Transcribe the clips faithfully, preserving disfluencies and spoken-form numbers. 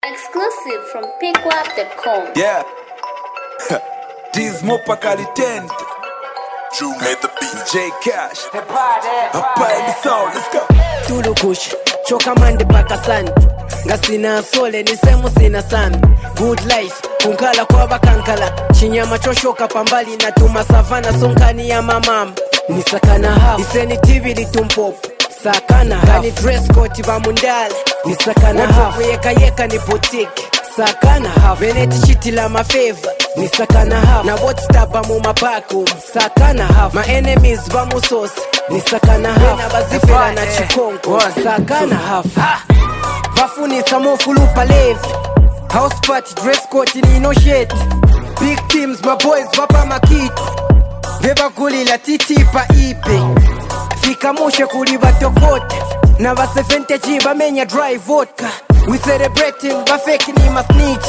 Exclusive from pickwap dot com. Yeah. This Mopa Calitent. Drew made the beat. J Cash. Hapa ni sound. Let's go. Tulukush, choka mande baka sana. Ngasina sole ni semu sina sana. Good life, kunkala kwa bakankala. Chinyama choshoka pambali na tuma savana sonkani ya mamam. Ni sakana half, iseni T V litumpop. Sakana half, ni dress code ba mundala. Ni sakana half, yeka yeka ni boutique. Sakana half, veneti shiti la mafeva. Ni sakana half, na what stab ba mu mapako. Sakana half, my enemies ba mu sauce. Ni sakana half, na bazifela na chikonko. Sakana half, bafuni samofu lupa levi. House party, dress code ni no shit. Big teams, my boys, bapa makiti. Beba guli la titi pa ipe. Fika mushe kuli batokote. Na ba seventy G ba menya dry vodka. We celebrating ba fake ni ma snitch.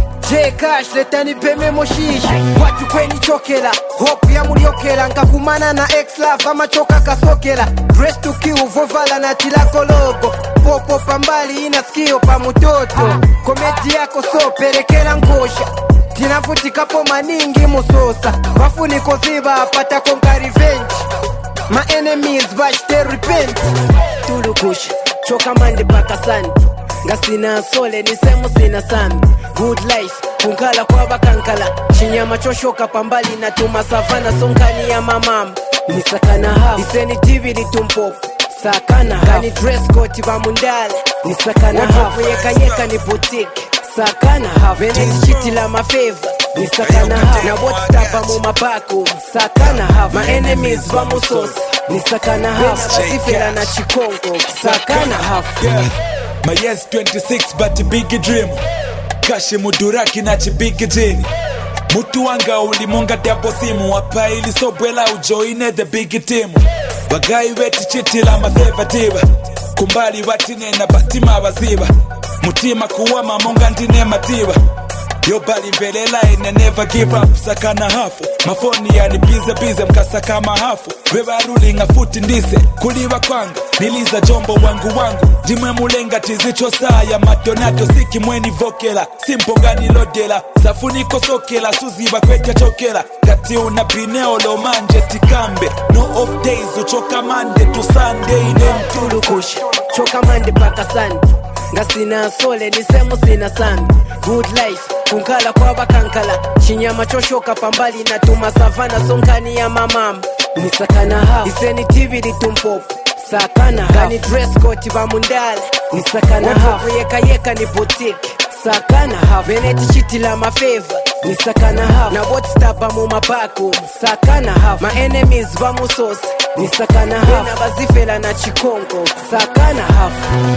J Cash leta ni peme moshisha. Watu kweni chokela. Hope ya muriokela. Nkakumana na ex-love ama choka kasokela. Dress to kill vovala na tilako logo. Popo pambali ina skio pa mutoto. Kometi yako so perekela nkosha. Tinafutika po maningi musosa. Wafuni koziba apata konka revenge. My enemies bash they repent. Tulukush, choka mande baka sana. Ngasina sole ni semu sina sana. Good life, kunkala kwa bakankala. Chinyama choshoka pambali na tuma savana sonkani ya mamam. Ni sakana half, iseni T V litumpop. Sakana half, ni dress code ba mundala. Ni sakana half, yeka yeka ni boutique. Sakana half, veneti shiti la mafeva. Ni sakana half, na what staba mu mapako. Sakana half, my enemies ba mu sauce. Ni sakana half, na bazifela na chikonko. Sakana half, yeah. My yes twenty-six but a big dream. Kashi muduraki na big jini. Mutu wanga ulimonga tiapo simu. Wapa ili sobwela ujoine the big team. Wagai weti chiti la mafeva tiba. Kumbali watine na batima waziba. Mutima kuwa mamonga ndine matiba. Yo bali mbelela ine never give up. Sakana hafu, mafoni ya ni bize bize mkasaka mahafu. Wewa ruling afuti ndise, kuliwa kwanga. Niliza jombo wangu wangu. Jimwe mulenga tizicho saa ya matonato. Siki mweni vokela, simpo gani lodela. Safuniko sokela, suziba kweke chokela. Kati una bineo lo manje tikambe. No off days, uchoka mande to Sunday. Name Tulukush, choka mande baka sana. Ngasina sole ni semu sina sana. Good life, kunkala kwa bakankala. Chinyama choshoka pambali na tuma savana sonkani ya mamam. Ni sakana half, iseni T V litumpop. Sakana half, ni dress code ba mundala. Ni sakana half, yeka yeka ni boutique. Sakana half, veneti shiti la mafeva. Ni sakana half, na what staba mu mapako. Sakana half, my enemies ba mu sauce. Ni sakana half, na bazifela na chikonko. Sakana half,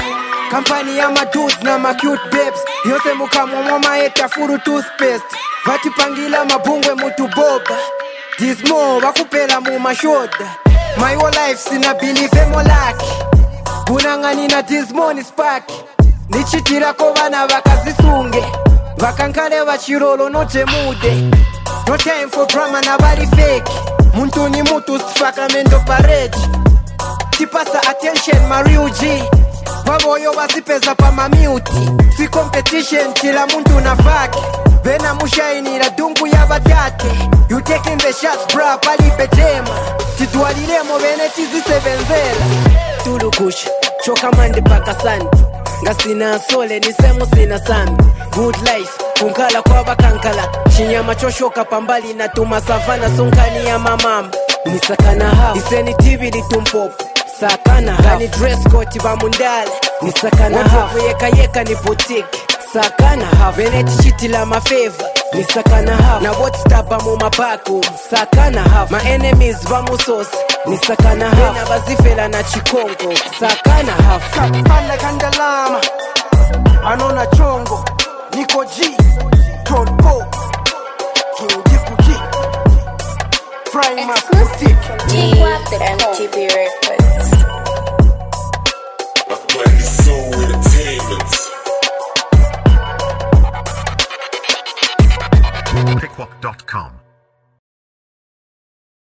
kampani ya madudes na ma cute babes. Yose mukamwa mama eta furu toothpaste. Vatipangila mabungwe mutu boba. Dismo wakupela mu mashoda. My whole life sina believe mo laki. Bunangani na dismo ni spark. Nichitira ko bana bakazisunge. Vakankale bachirolo noche mude. No time for drama na body fake. Muntu ni mutu stifaka mendo pareji. Tipasa attention Mario G. Waboyo wasipeza pa mamiuti. Si competition kila muntu na faki. Vena mushaini la dungu ya badate. You taking the shots bra pali pejema. Titualilemo veneti zisebenzela. Tulukush, choka mande baka sana. Ngasina sole ni semu sina sana. Good life, kunkala kwa bakankala. Chinyama choshoka pambali na tuma savana sonkani ya mamam. Ni sakana half, iseni T V litumpop. Sakana half, ni dress code ba mundala. Ni sakana half, yeka yeka ni boutique. Sakana half, veneti shiti la mafeva. Ni sakana half, na what staba mu mapako. Sakana half, my enemies ba mu sauce. Ni sakana half, na bazifela na chikonko. Sakana half, Panda kandalama Anona chongo Niko G Tolpo Kingiku G Prime Exclusive from pickwap dot com.